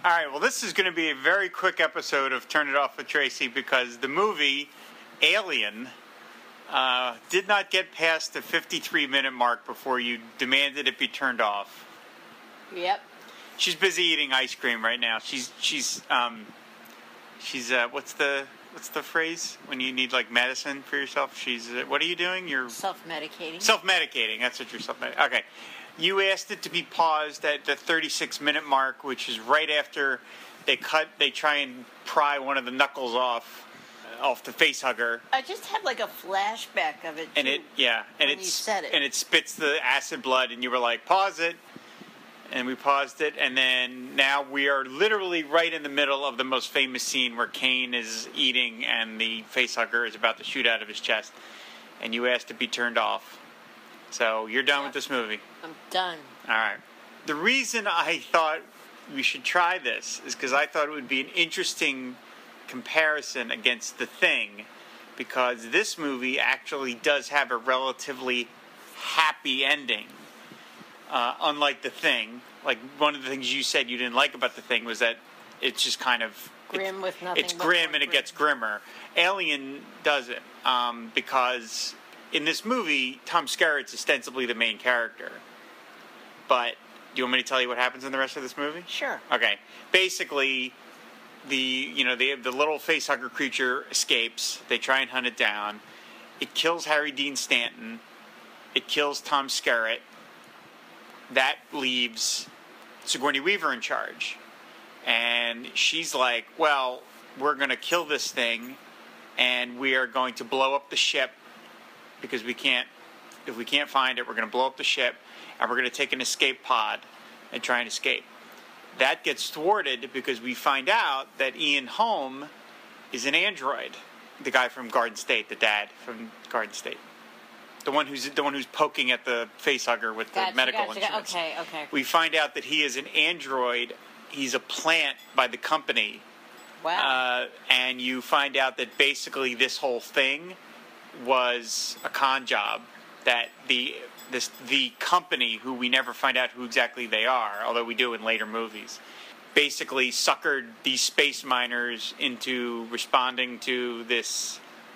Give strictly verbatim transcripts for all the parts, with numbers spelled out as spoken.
All right, well, this is going to be a very quick episode of Turn It Off with Tracy because the movie Alien uh, did not get past the fifty-three minute mark before you demanded it be turned off. Yep. She's busy eating ice cream right now. She's she's um she's uh what's the what's the phrase when you need like medicine for yourself? She's uh, what are you doing? You're self-medicating. Self-medicating. That's what you're self-medicating. Okay. You asked it to be paused at the thirty-six minute mark, which is right after they cut. They try and pry one of the knuckles off uh, off the face hugger. I just had like a flashback of it. And too, it yeah, and when it's you said it. and it spits the acid blood, and you were like, pause it. And we paused it, and then now we are literally right in the middle of the most famous scene where Kane is eating and the facehugger is about to shoot out of his chest. And you asked to be turned off. So you're done Yep. with this movie. I'm done. All right. The reason I thought we should try this is because I thought it would be an interesting comparison against The Thing, because this movie actually does have a relatively happy ending. Uh, unlike The Thing, like one of the things you said you didn't like about The Thing was that it's just kind of Grim it, with nothing. It's but grim more and it grim. gets grimmer. Alien doesn't, um, because in this movie, Tom Skerritt's ostensibly the main character. But do you want me to tell you what happens in the rest of this movie? Sure. Okay. Basically, the you know the the little facehugger creature escapes. They try and hunt it down. It kills Harry Dean Stanton. It kills Tom Skerritt. That leaves Sigourney Weaver in charge. And she's like, well, we're going to kill this thing, and we are going to blow up the ship, because we can't, if we can't find it, we're going to blow up the ship, and we're going to take an escape pod and try and escape. That gets thwarted because we find out that Ian Holm is an android. The guy from Garden State, the dad from Garden State. The one who's the one who's poking at the facehugger with Gotcha, the medical gotcha, insurance. Okay, okay. We find out that he is an android. He's a plant by the company. Wow. Uh, and you find out that basically this whole thing was a con job. That the this the company, who we never find out who exactly they are, although we do in later movies, basically suckered these space miners into responding to this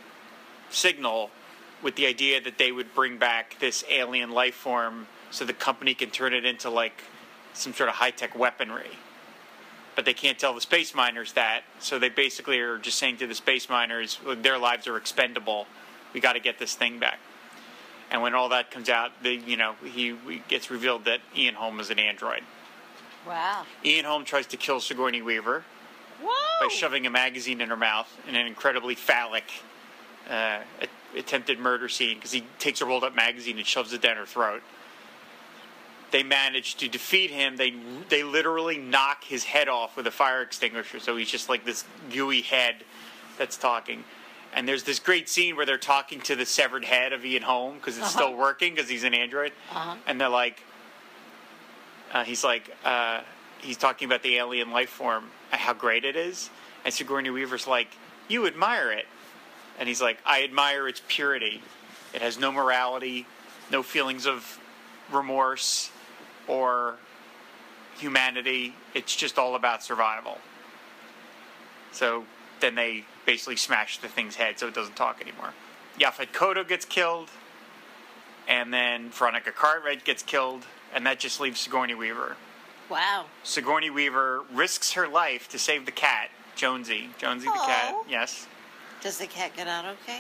signal with the idea that they would bring back this alien life form so the company can turn it into like some sort of high-tech weaponry. But they can't tell the space miners that, so they basically are just saying to the space miners, their lives are expendable. We got to get this thing back. And when all that comes out, the, you know, he, he gets revealed that Ian Holm is an android. Wow. Ian Holm tries to kill Sigourney Weaver Whoa. by shoving a magazine in her mouth in an incredibly phallic uh, attempted murder scene, because he takes a rolled-up magazine and shoves it down her throat. They manage to defeat him. They they literally knock his head off with a fire extinguisher, so he's just like this gooey head that's talking. And there's this great scene where they're talking to the severed head of Ian Holm, because it's Uh-huh. still working, because he's an android. Uh-huh. And they're like, uh, he's like, uh, he's talking about the alien life form, and how great it is. And Sigourney Weaver's like, you admire it. And he's like, I admire its purity. It has no morality, no feelings of remorse or humanity. It's just all about survival. So then they basically smash the thing's head so it doesn't talk anymore. Yaphet Kotto gets killed, and then Veronica Cartwright gets killed, and that just leaves Sigourney Weaver. Wow. Sigourney Weaver risks her life to save the cat, Jonesy. Jonesy the cat, Aw. yes. Does the cat get out okay?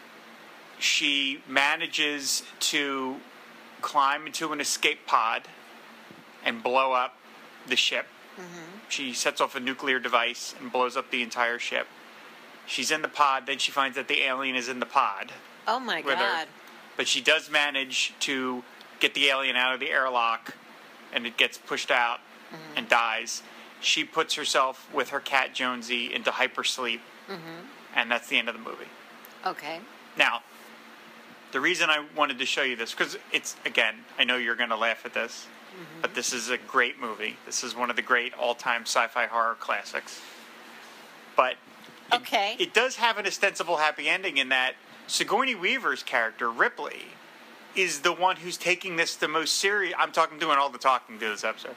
She manages to climb into an escape pod and blow up the ship. Mm-hmm. She sets off a nuclear device and blows up the entire ship. She's in the pod, then she finds that the alien is in the pod Oh my with her. God. But she does manage to get the alien out of the airlock, and it gets pushed out Mm-hmm. and dies. She puts herself with her cat Jonesy into hypersleep, Mm-hmm. and that's the end of the movie. Okay. Now, the reason I wanted to show you this, because it's, again, I know you're going to laugh at this, Mm-hmm. but this is a great movie. This is one of the great all-time sci-fi horror classics. But it, Okay. it does have an ostensible happy ending in that Sigourney Weaver's character, Ripley, is the one who's taking this the most serious. I'm talking, doing all the talking to this episode.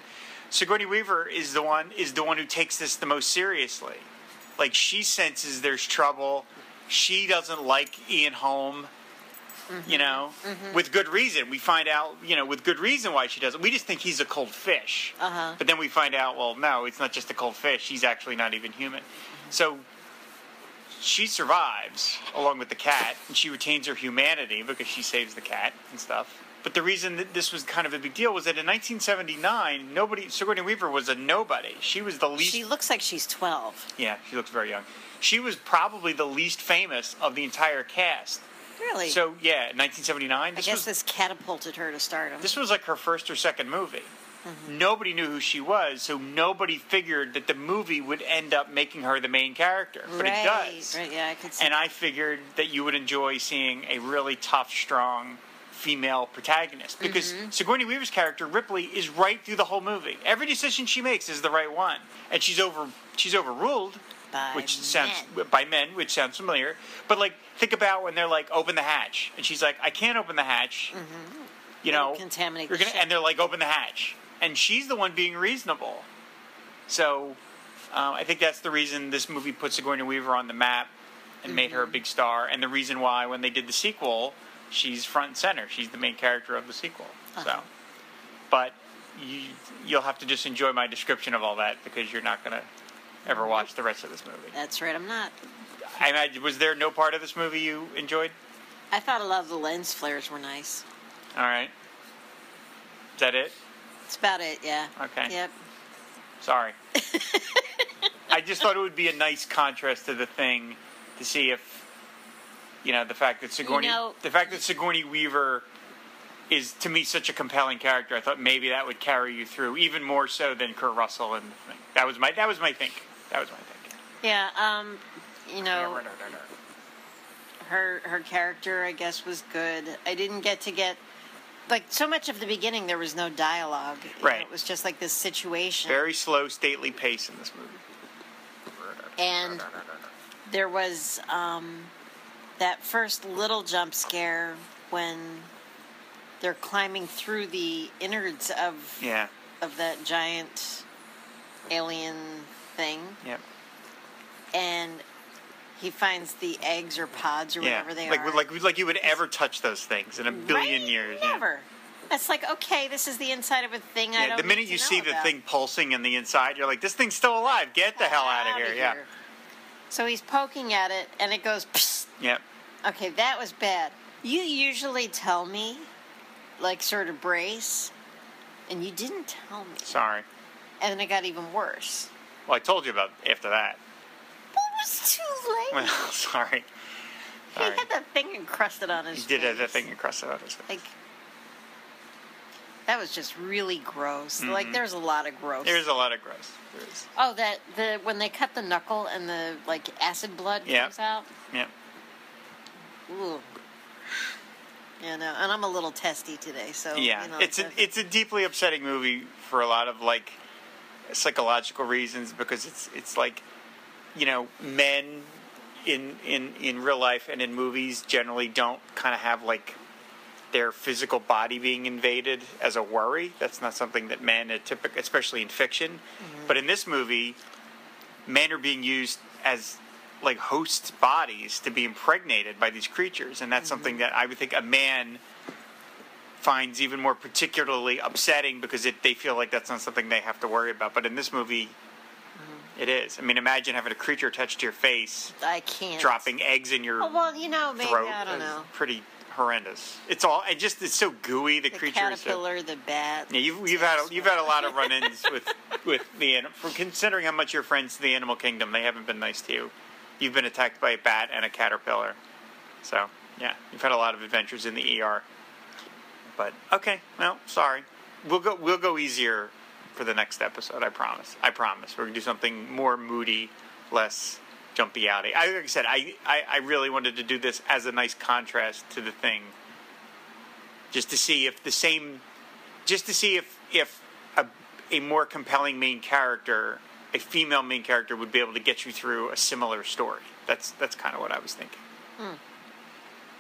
Sigourney Weaver is the one is the one who takes this the most seriously. Like, she senses there's trouble. She doesn't like Ian Holm. Mm-hmm. You know, mm-hmm. with good reason. We find out, you know, with good reason why she doesn't. We just think he's a cold fish. Uh-huh. But then we find out, well, no, it's not just a cold fish. He's actually not even human. Mm-hmm. So she survives along with the cat, and she retains her humanity because she saves the cat and stuff. But the reason that this was kind of a big deal was that in nineteen seventy-nine, nobody, Sigourney Weaver was a nobody. She was the least... She looks like she's twelve. Yeah, she looks very young. She was probably the least famous of the entire cast. Really? So, yeah, nineteen seventy-nine. I guess was, this catapulted her to stardom. This was like her first or second movie. Mm-hmm. Nobody knew who she was, so nobody figured that the movie would end up making her the main character. But right, it does. Right, yeah, I could see And that. I figured that you would enjoy seeing a really tough, strong female protagonist. Because mm-hmm. Sigourney Weaver's character, Ripley, is right through the whole movie. Every decision she makes is the right one. And she's over she's overruled. By which men. sounds by men, which sounds familiar. But like, think about when they're like, "Open the hatch," and she's like, "I can't open the hatch." Mm-hmm. You know, contaminate. You're the gonna, ship. and they're like, "Open the hatch," and she's the one being reasonable. So, uh, I think that's the reason this movie put Sigourney Weaver on the map and mm-hmm. made her a big star, and the reason why when they did the sequel, she's front and center. She's the main character of the sequel. Uh-huh. So, but you, you'll have to just enjoy my description of all that because you're not gonna ever watch the rest of this movie. That's right, I'm not. I imagine, was there no part of this movie you enjoyed? I thought a lot of the lens flares were nice. All right. Is that it? That's about it, yeah. Okay. Yep. Sorry. I just thought it would be a nice contrast to The Thing to see if, you know, the fact that Sigourney, you know, the fact that Sigourney Weaver is, to me, such a compelling character. I thought maybe that would carry you through even more so than Kurt Russell and The Thing. That was my, that was my thinking. That was my thinking. Yeah, um, you know, her her character, I guess, was good. I didn't get to get, like, so much of the beginning, there was no dialogue. You right. know, it was just like this situation. Very slow, stately pace in this movie. And there was um, that first little jump scare when they're climbing through the innards of yeah. of that giant alien thing. Yep. And he finds the eggs or pods or yeah. whatever they like, are. Like, like you would ever touch those things in a billion right? years. Never. Yeah. It's like, okay, this is the inside of a thing yeah, I don't the minute need you to see know the about. thing pulsing in the inside, you're like, this thing's still alive. Get the hell out of here. Yeah. So he's poking at it, and it goes, psst. Yep. Okay, that was bad. You usually tell me, like, sort of brace, and you didn't tell me. Sorry. And then it got even worse. Well, I told you about after that. But it was too late. Well, sorry. He sorry. had that thing encrusted on his He face. did have that thing encrusted on his face. Like, that was just really gross. Mm-hmm. Like, there's a lot of gross. There's a lot of gross. There is. Oh, that the when they cut the knuckle and the like acid blood yep. comes out. Yep. Ooh. Yeah, no, and I'm a little testy today, so yeah, you know, it's a it's a deeply upsetting movie for a lot of like psychological reasons because it's it's like, you know, men in in in real life and in movies generally don't kind of have like their physical body being invaded as a worry. That's not something that men are typical, especially in fiction. Mm-hmm. But in this movie, men are being used as like host bodies to be impregnated by these creatures, and that's mm-hmm. something that I would think a man finds even more particularly upsetting because it, they feel like that's not something they have to worry about. But in this movie, mm-hmm. it is. I mean, imagine having a creature attached to your face. I can't. Dropping eggs in your oh, well, you know, maybe, throat. I don't know. Pretty horrendous. It's all. It just. It's so gooey. The, the creature caterpillar, is so, the bat. Yeah, you've you've had a, you've had a lot of run-ins with with the animal. Considering how much you're friends to the animal kingdom, they haven't been nice to you. You've been attacked by a bat and a caterpillar. So yeah, you've had a lot of adventures in the E R. But okay, well, sorry. We'll go. We'll go easier for the next episode. I promise. I promise. We're gonna do something more moody, less jumpy outy. I, like I said, I, I, I really wanted to do this as a nice contrast to The Thing, just to see if the same, just to see if if a a more compelling main character, a female main character, would be able to get you through a similar story. That's that's kind of what I was thinking. Hmm.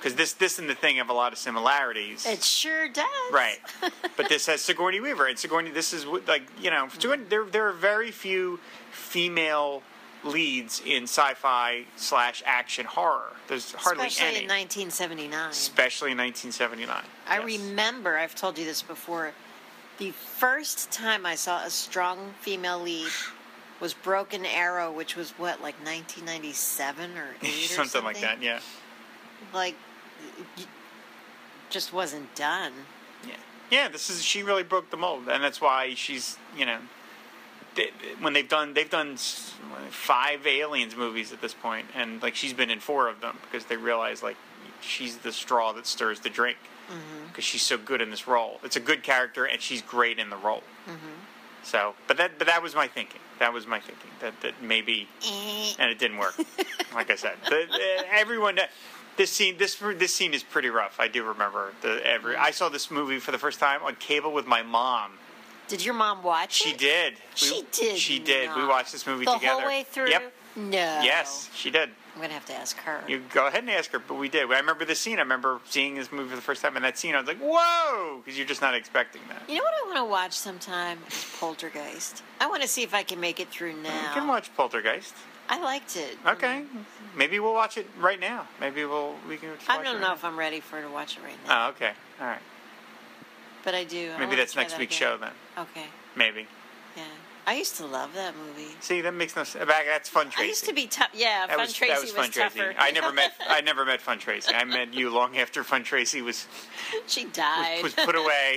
because this this and The Thing have a lot of similarities. It sure does. Right, but this has Sigourney Weaver, and Sigourney. This is what, like you know, Sigourney, there there are very few female leads in sci-fi slash action horror. There's hardly Especially any. in nineteen seventy-nine. Especially in nineteen seventy-nine. I Yes. remember, I've told you this before, the first time I saw a strong female lead was Broken Arrow, which was what, like nineteen ninety-seven or eight or something, something like that. Yeah. Like, it just wasn't done. Yeah. Yeah. This is she really broke the mold, and that's why she's you know. They, when they've done they've done five Aliens movies at this point, and like she's been in four of them because they realize like she's the straw that stirs the drink because mm-hmm. she's so good in this role. It's a good character and she's great in the role. Mm-hmm. So, but that but that was my thinking. That was my thinking that that maybe, and it didn't work. Like I said, the, the, everyone. This scene, this this scene is pretty rough. I do remember the every. I saw this movie for the first time on cable with my mom. Did your mom watch she it? Did. She we, did. She did. Not. We watched this movie the together. The whole way through? Yep. No. Yes, she did. I'm going to have to ask her. You go ahead and ask her, but we did. I remember this scene. I remember seeing this movie for the first time, and that scene, I was like, whoa! Because you're just not expecting that. You know what I want to watch sometime? Is Poltergeist. I want to see if I can make it through now. You can watch Poltergeist. I liked it. Okay. Maybe we'll watch it right now. Maybe we'll we can watch I don't it know right if I'm ready for to watch it right now. Oh, okay. All right. But I do. I Maybe wanna that's try next that week's again. show then. Okay. Maybe. Yeah. I used to love that movie. See, that makes no sense. That's Fun Tracy. I used to be tough. Yeah, that Fun was, Tracy that was, was, Fun Tracy. tougher. I never met. I never met Fun Tracy. I met you long after Fun Tracy was. She died. Was, was put away.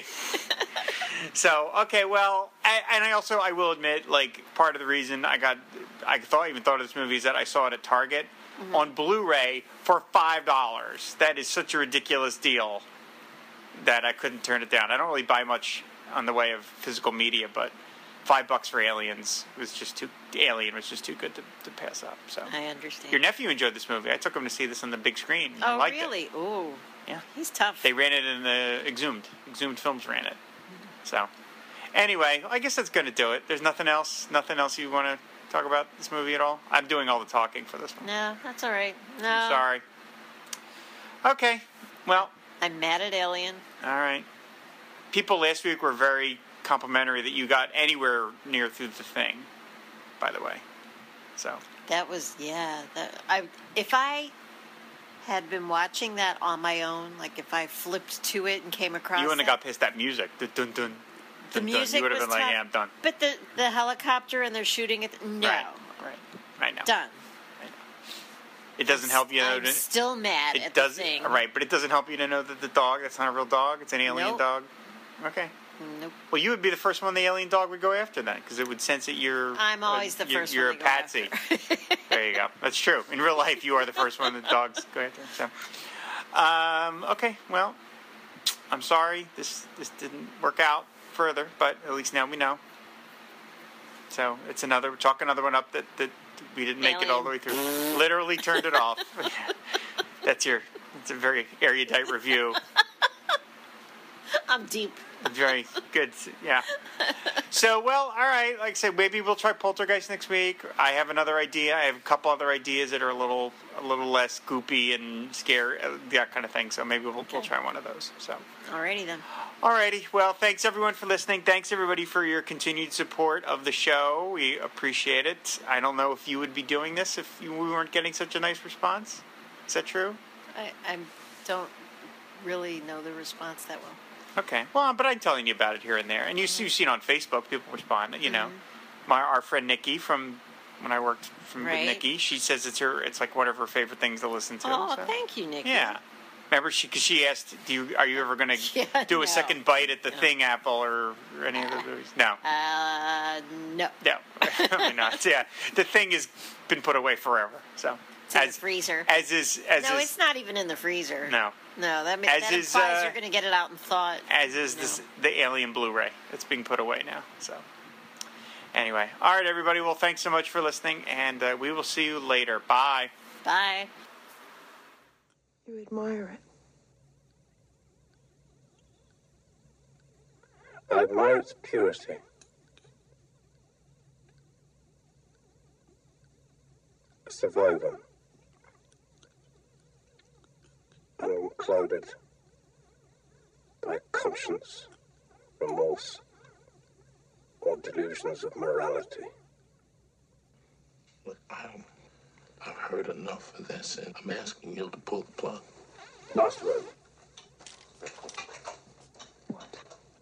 So okay, well, I, and I also I will admit, like part of the reason I got, I thought even thought of this movie is that I saw it at Target mm-hmm. on Blu-ray for five dollars. That is such a ridiculous deal that I couldn't turn it down. I don't really buy much on the way of physical media, but five bucks for Aliens was just too. Alien was just too good to, to pass up. So I understand. Your nephew enjoyed this movie. I took him to see this on the big screen. He Oh, liked really? It. Oh, yeah. He's tough. They ran it in the Exhumed. Exhumed Films ran it. So, anyway, I guess that's going to do it. There's nothing else. Nothing else you want to talk about this movie at all? I'm doing all the talking for this one. No, that's all right. No. I'm sorry. Okay. Well. I'm mad at Alien. All right. People last week were very complimentary that you got anywhere near through the thing, by the way. So. That was, yeah. That, I If I had been watching that on my own, like if I flipped to it and came across you wouldn't that, have got past that music. Dun, dun, dun, the dun, music dun. You would have was been like, tough, yeah, I'm done. But the, the helicopter and they're shooting at... The, no. Right, right. I know. Done. I know. It doesn't help you. I'm know, still mad it at does, the thing. Right, but it doesn't help you to know that the dog, that's not a real dog. It's an alien Nope. dog. Okay. Nope. Well, you would be the first one the alien dog would go after then, because it would sense that you're... I'm always uh, the you're, first you're one a to go patsy. after. There you go. That's true. In real life, you are the first one that dogs go after. So, um, okay, well, I'm sorry. This this didn't work out further, but at least now we know. So it's another... Chalk another one up that, that we didn't make Alien. it all the way through. Literally turned it off. That's your... It's a very erudite review. I'm deep. Very good. Yeah. So, well, all right. Like I said, maybe we'll try Poltergeist next week. I have another idea. I have a couple other ideas that are a little, a little less goopy and scary, uh, that kind of thing. So maybe we'll, Okay. we'll try one of those. So. Alrighty then. Alrighty. Well, thanks everyone for listening. Thanks everybody for your continued support of the show. We appreciate it. I don't know if you would be doing this if you, we weren't getting such a nice response. Is that true? I, I don't really know the response that well. Okay. Well, but I'm telling you about it here and there. And you, mm-hmm. you've seen on Facebook, people respond, you know. Mm-hmm. My Our friend Nikki from when I worked from Right. with Nikki, she says it's her. It's like one of her favorite things to listen to. Oh, so. thank you, Nikki. Yeah. Remember, she because she asked, "Do you are you ever going to Yeah, do a no. second bite at the No. Thing Apple or, or any of those movies?" No. Uh, no. No. Probably not. Yeah. The Thing has been put away forever. So. It's in as the freezer. As is as no, is, it's not even in the freezer. No. No, that, ma- As that is, implies uh, you're going to get it out in thought. As is No. this, the Alien Blu-ray. It's being put away now. So, anyway. All right, everybody. Well, thanks so much for listening, and uh, we will see you later. Bye. Bye. You admire it. I admire its purity. A survivor. And clouded by conscience, remorse, or delusions of morality. Look, I'm, I've heard enough of this, and I'm asking you to pull the plug. Last word. What?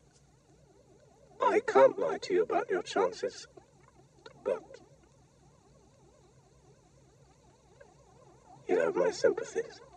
I can't lie to you about your chances, but you have my sympathies.